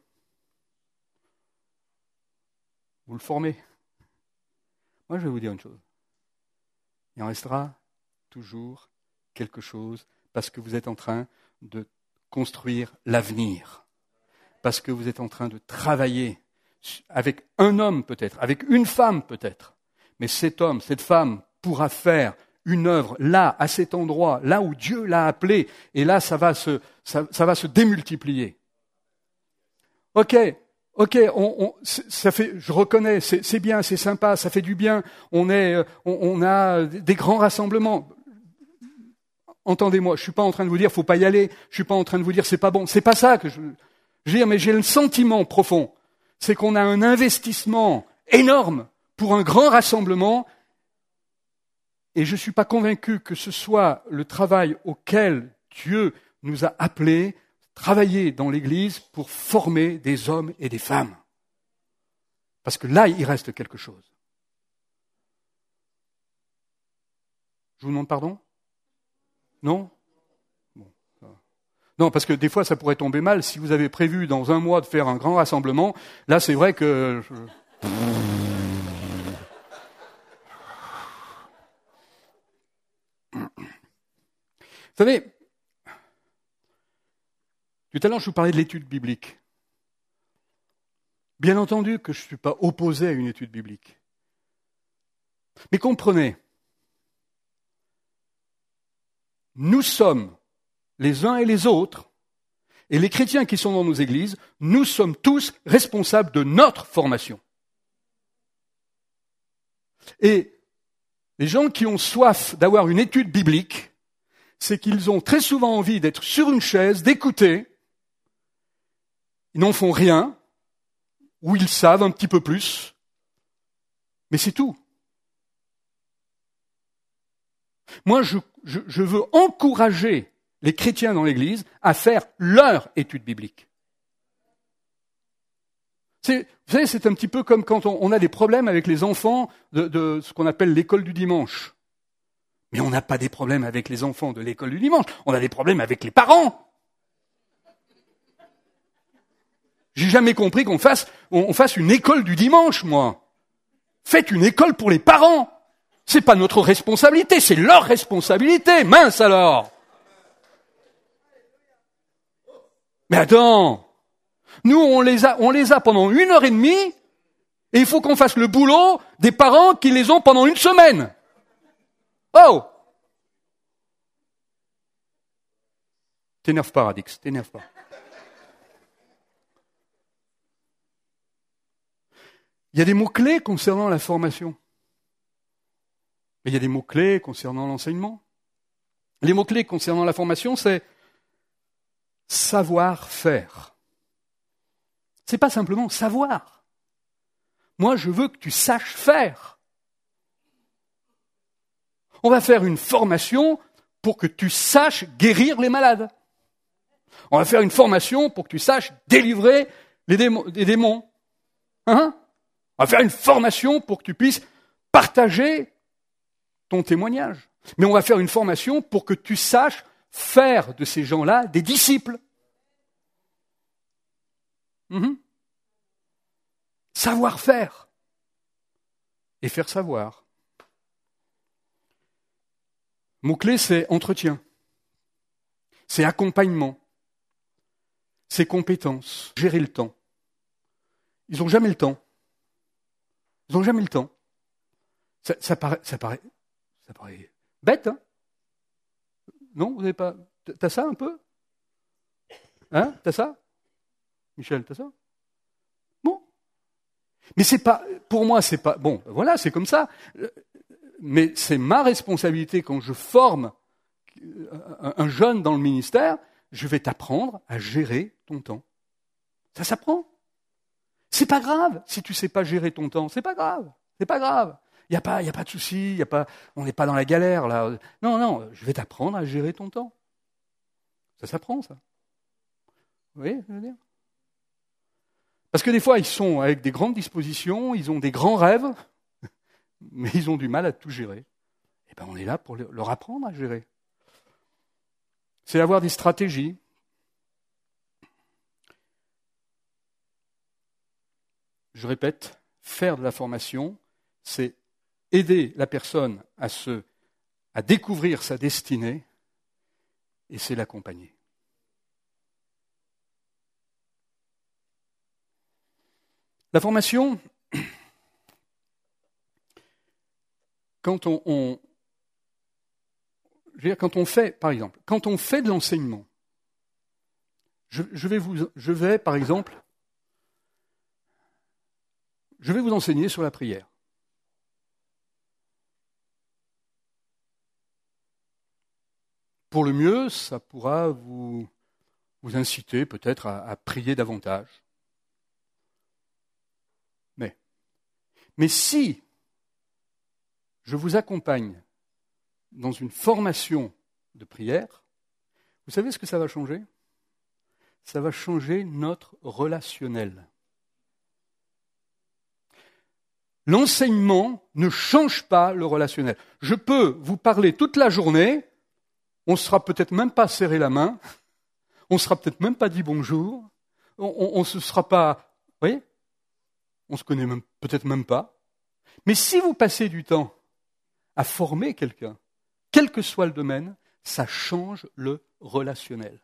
S1: vous le formez, moi je vais vous dire une chose, il en restera toujours quelque chose parce que vous êtes en train de construire l'avenir, parce que vous êtes en train de travailler avec un homme peut-être, avec une femme peut-être, mais cet homme, cette femme pourra faire une œuvre là, à cet endroit, là où Dieu l'a appelé, et là ça va se démultiplier. Ok, ça fait, je reconnais, c'est bien, c'est sympa, ça fait du bien, on a des grands rassemblements. Entendez-moi, je suis pas en train de vous dire faut pas y aller, je suis pas en train de vous dire c'est pas bon, c'est pas ça que je veux dire, mais j'ai le sentiment profond, c'est qu'on a un investissement énorme pour un grand rassemblement, et je ne suis pas convaincu que ce soit le travail auquel Dieu nous a appelés, travailler dans l'Église pour former des hommes et des femmes. Parce que là, il reste quelque chose. Je vous demande pardon? Non? Bon, ça va. Non, parce que des fois, ça pourrait tomber mal. Si vous avez prévu dans 1 mois de faire un grand rassemblement, là, c'est vrai que... Vous savez, tout à l'heure, je vous parlais de l'étude biblique. Bien entendu que je ne suis pas opposé à une étude biblique. Mais comprenez, nous sommes, les uns et les autres, et les chrétiens qui sont dans nos églises, nous sommes tous responsables de notre formation. Et les gens qui ont soif d'avoir une étude biblique, c'est qu'ils ont très souvent envie d'être sur une chaise, d'écouter, ils n'en font rien, ou ils savent un petit peu plus, mais c'est tout. Moi, je veux encourager les chrétiens dans l'Église à faire leur étude biblique. Vous savez, c'est un petit peu comme quand on a des problèmes avec les enfants de ce qu'on appelle l'école du dimanche. Mais on n'a pas des problèmes avec les enfants de l'école du dimanche, on a des problèmes avec les parents. J'ai jamais compris qu'on fasse une école du dimanche, moi. Faites une école pour les parents. C'est pas notre responsabilité, c'est leur responsabilité. Mince alors. Mais attends, nous on les a pendant 1h30 et il faut qu'on fasse le boulot des parents qui les ont pendant 1 semaine. Oh! T'énerve pas, Radix, t'énerve pas. Il y a des mots-clés concernant la formation. Mais il y a des mots-clés concernant l'enseignement. Les mots-clés concernant la formation, c'est savoir-faire. C'est pas simplement savoir. Moi, je veux que tu saches faire. On va faire une formation pour que tu saches guérir les malades. On va faire une formation pour que tu saches délivrer les démons. Hein? On va faire une formation pour que tu puisses partager ton témoignage. Mais on va faire une formation pour que tu saches faire de ces gens-là des disciples. Savoir-faire. Et faire savoir. Mot-clé, c'est entretien. C'est accompagnement. C'est compétences. Gérer le temps. Ils n'ont jamais le temps. Ils n'ont jamais le temps. Ça paraît bête, hein? Non, vous n'avez pas... T'as ça un peu? Hein? T'as ça? Michel, t'as ça? Bon. Mais c'est pas... Pour moi, c'est pas... Bon, voilà, c'est comme ça. Mais c'est ma responsabilité quand je forme un jeune dans le ministère, je vais t'apprendre à gérer ton temps. Ça s'apprend. C'est pas grave si tu sais pas gérer ton temps. C'est pas grave. C'est pas grave. Il y a pas de souci. On n'est pas dans la galère là. Non. Je vais t'apprendre à gérer ton temps. Ça s'apprend, ça. Vous voyez, je veux dire. Parce que des fois, ils sont avec des grandes dispositions, ils ont des grands rêves, mais ils ont du mal à tout gérer. Et ben, on est là pour leur apprendre à gérer. C'est avoir des stratégies. Je répète, faire de la formation, c'est aider la personne à découvrir sa destinée et c'est l'accompagner. La formation, quand on fait, par exemple, quand on fait de l'enseignement, je vais vous enseigner sur la prière. Pour le mieux, ça pourra vous inciter peut-être à prier davantage. Mais si je vous accompagne dans une formation de prière, vous savez ce que ça va changer? Ça va changer notre relationnel. L'enseignement ne change pas le relationnel. Je peux vous parler toute la journée, on ne sera peut-être même pas serré la main, on ne sera peut-être même pas dit bonjour, on ne se sera pas... Vous voyez? On se connaît peut-être même pas. Mais si vous passez du temps à former quelqu'un, quel que soit le domaine, ça change le relationnel.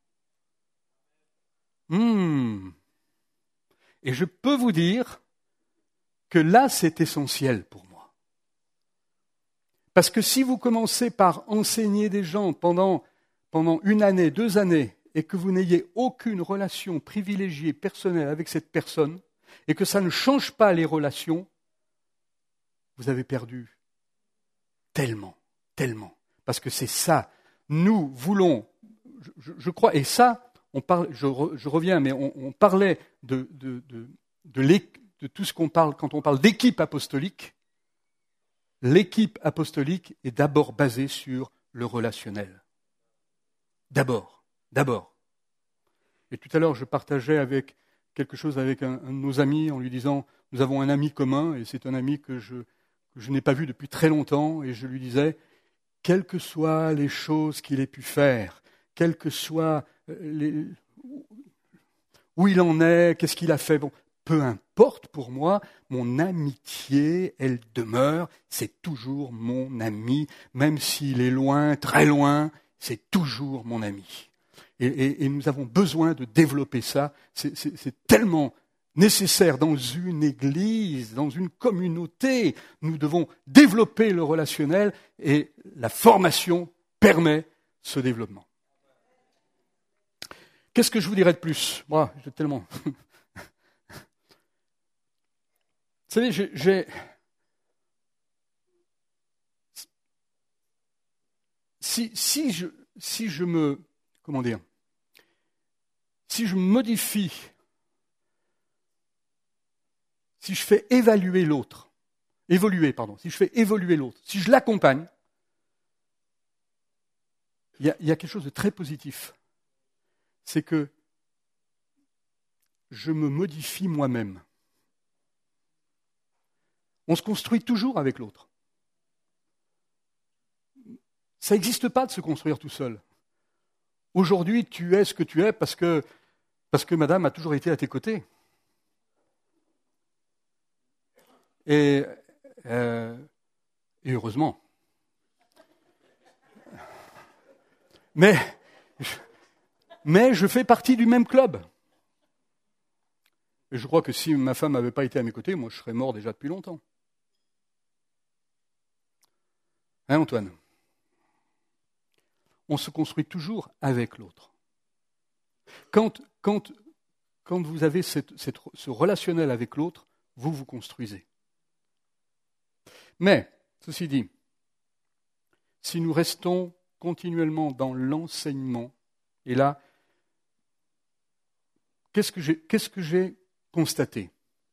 S1: Et je peux vous dire que là, c'est essentiel pour moi. Parce que si vous commencez par enseigner des gens pendant 1 année, 2 années, et que vous n'ayez aucune relation privilégiée, personnelle avec cette personne, et que ça ne change pas les relations, vous avez perdu tellement. Parce que c'est ça. Nous voulons, je crois, et ça, je reviens, mais on parlait de tout ce qu'on parle quand on parle d'équipe apostolique. l'équipe apostolique est d'abord basée sur le relationnel. D'abord. Et tout à l'heure, je partageais quelque chose avec un de nos amis en lui disant, nous avons un ami commun, et c'est un ami que je n'ai pas vu depuis très longtemps, et je lui disais, quelles que soient les choses qu'il ait pu faire, quelles que soient où il en est, qu'est-ce qu'il a fait, bon, peu importe pour moi, mon amitié, elle demeure, c'est toujours mon ami, même s'il est loin, très loin, c'est toujours mon ami. Et nous avons besoin de développer ça, c'est tellement nécessaire dans une église, dans une communauté. Nous devons développer le relationnel et la formation permet ce développement. Qu'est-ce que je vous dirais de plus ? Moi, j'ai tellement... Vous savez, si je me... Comment dire ? Si je modifie, si je fais évoluer l'autre, si je l'accompagne, il y a quelque chose de très positif. C'est que je me modifie moi-même. On se construit toujours avec l'autre. Ça n'existe pas de se construire tout seul. Aujourd'hui, tu es ce que tu es parce que madame a toujours été à tes côtés. Et heureusement. Mais je fais partie du même club. Et je crois que si ma femme n'avait pas été à mes côtés, moi je serais mort déjà depuis longtemps. Hein, Antoine ? On se construit toujours avec l'autre. Quand vous avez ce relationnel avec l'autre, vous vous construisez. Mais, ceci dit, si nous restons continuellement dans l'enseignement, et là, qu'est-ce que j'ai constaté ?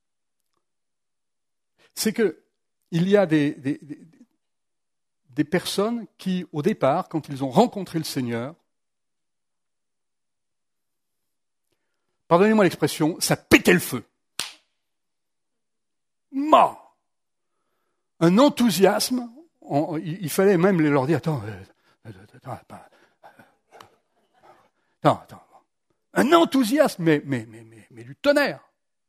S1: C'est qu'il y a des personnes qui, au départ, quand ils ont rencontré le Seigneur, pardonnez-moi l'expression, ça pétait le feu. Un enthousiasme, il fallait même leur dire, attends, un enthousiasme, mais du tonnerre.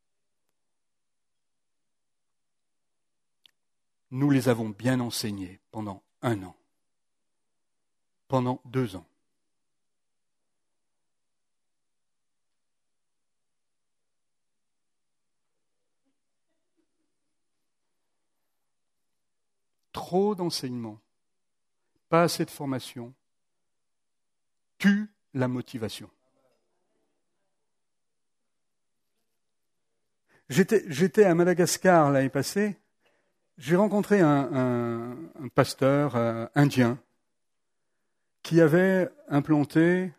S1: Nous les avons bien enseignés pendant 1 an, pendant 2 ans. Trop d'enseignement, pas assez de formation, tue la motivation. J'étais à Madagascar l'année passée, j'ai rencontré un pasteur indien qui avait implanté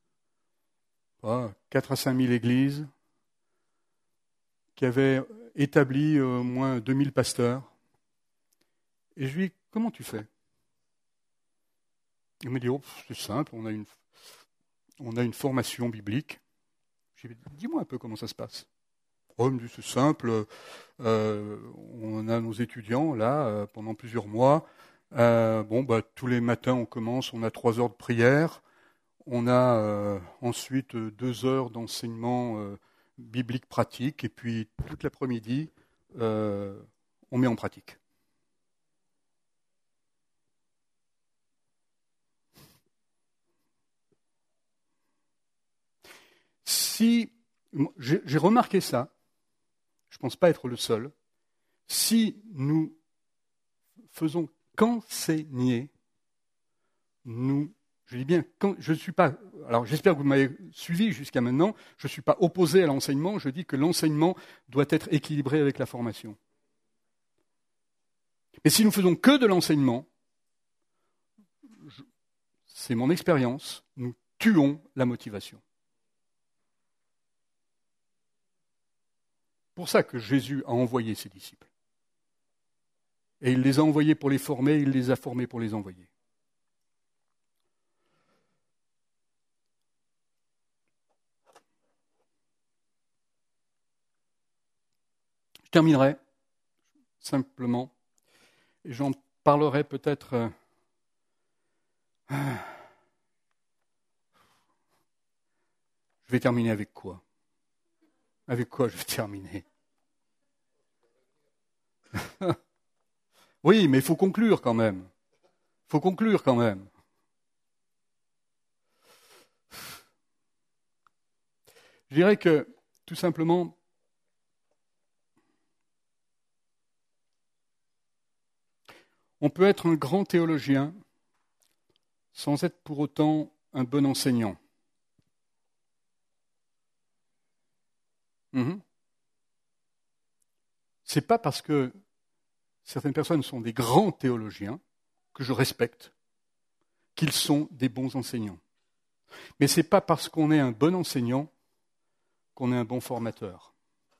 S1: 4 à 5 000 églises, qui avait établi au moins 2000 pasteurs. Et je lui dis, comment tu fais ? Il me dit, c'est simple, on a une formation biblique. Je lui dis, dis-moi un peu comment ça se passe. Il me dit, c'est simple, on a nos étudiants là pendant plusieurs mois. Tous les matins on commence, on a 3 heures de prière, on a ensuite 2 heures d'enseignement biblique pratique, et puis toute l'après-midi, on met en pratique. Si j'ai remarqué ça, je ne pense pas être le seul, si nous faisons qu'enseigner, je dis bien, je ne suis pas, alors j'espère que vous m'avez suivi jusqu'à maintenant, je ne suis pas opposé à l'enseignement, je dis que l'enseignement doit être équilibré avec la formation. Mais si nous faisons que de l'enseignement, c'est mon expérience, nous tuons la motivation. C'est pour ça que Jésus a envoyé ses disciples. Et il les a envoyés pour les former, il les a formés pour les envoyer. Je terminerai simplement, et j'en parlerai peut-être... Je vais terminer avec quoi? Avec quoi je vais terminer? Oui, mais il faut conclure quand même. Il faut conclure quand même. Je dirais que, tout simplement, on peut être un grand théologien sans être pour autant un bon enseignant. C'est pas parce que certaines personnes sont des grands théologiens que je respecte qu'ils sont des bons enseignants. Mais c'est pas parce qu'on est un bon enseignant qu'on est un bon formateur.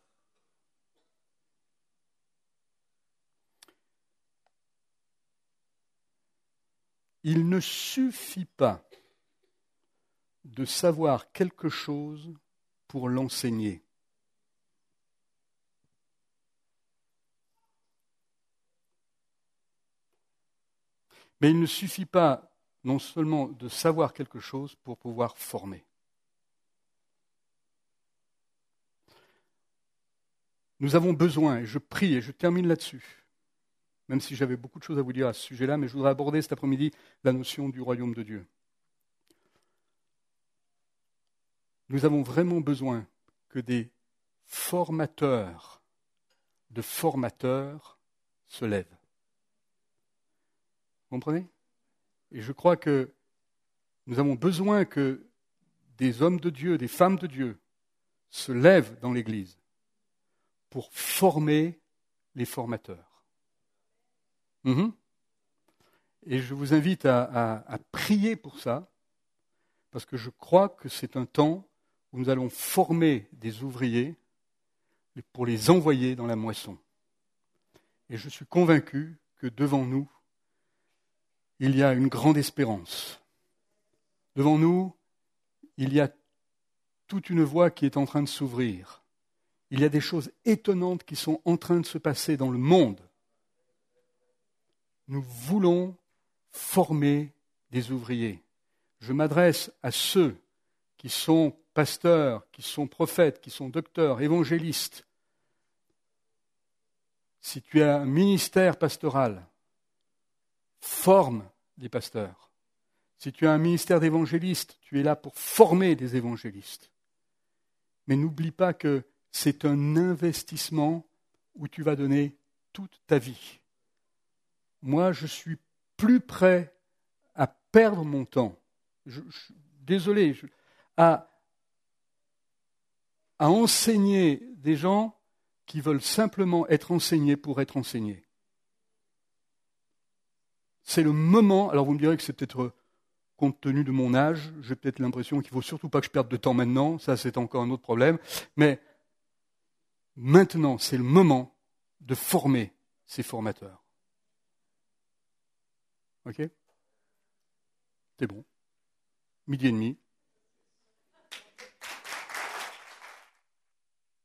S1: Il ne suffit pas de savoir quelque chose pour l'enseigner. Mais il ne suffit pas non seulement de savoir quelque chose pour pouvoir former. Nous avons besoin, et je prie, et je termine là-dessus, même si j'avais beaucoup de choses à vous dire à ce sujet-là, mais je voudrais aborder cet après-midi la notion du royaume de Dieu. Nous avons vraiment besoin que des formateurs de formateurs se lèvent. Vous comprenez? Et je crois que nous avons besoin que des hommes de Dieu, des femmes de Dieu, se lèvent dans l'Église pour former les formateurs. Et je vous invite à prier pour ça, parce que je crois que c'est un temps où nous allons former des ouvriers pour les envoyer dans la moisson. Et je suis convaincu que devant nous, il y a une grande espérance. Devant nous, il y a toute une voie qui est en train de s'ouvrir. Il y a des choses étonnantes qui sont en train de se passer dans le monde. Nous voulons former des ouvriers. Je m'adresse à ceux qui sont pasteurs, qui sont prophètes, qui sont docteurs, évangélistes. Si tu as un ministère pastoral, forme des pasteurs. Si tu as un ministère d'évangéliste, tu es là pour former des évangélistes. Mais n'oublie pas que c'est un investissement où tu vas donner toute ta vie. Moi, je suis plus prêt à perdre mon temps, désolé, à enseigner des gens qui veulent simplement être enseignés pour être enseignés. C'est le moment, alors vous me direz que c'est peut-être compte tenu de mon âge, j'ai peut-être l'impression qu'il ne faut surtout pas que je perde de temps maintenant, ça c'est encore un autre problème, mais maintenant c'est le moment de former ces formateurs. Ok ? C'est bon. 12:30.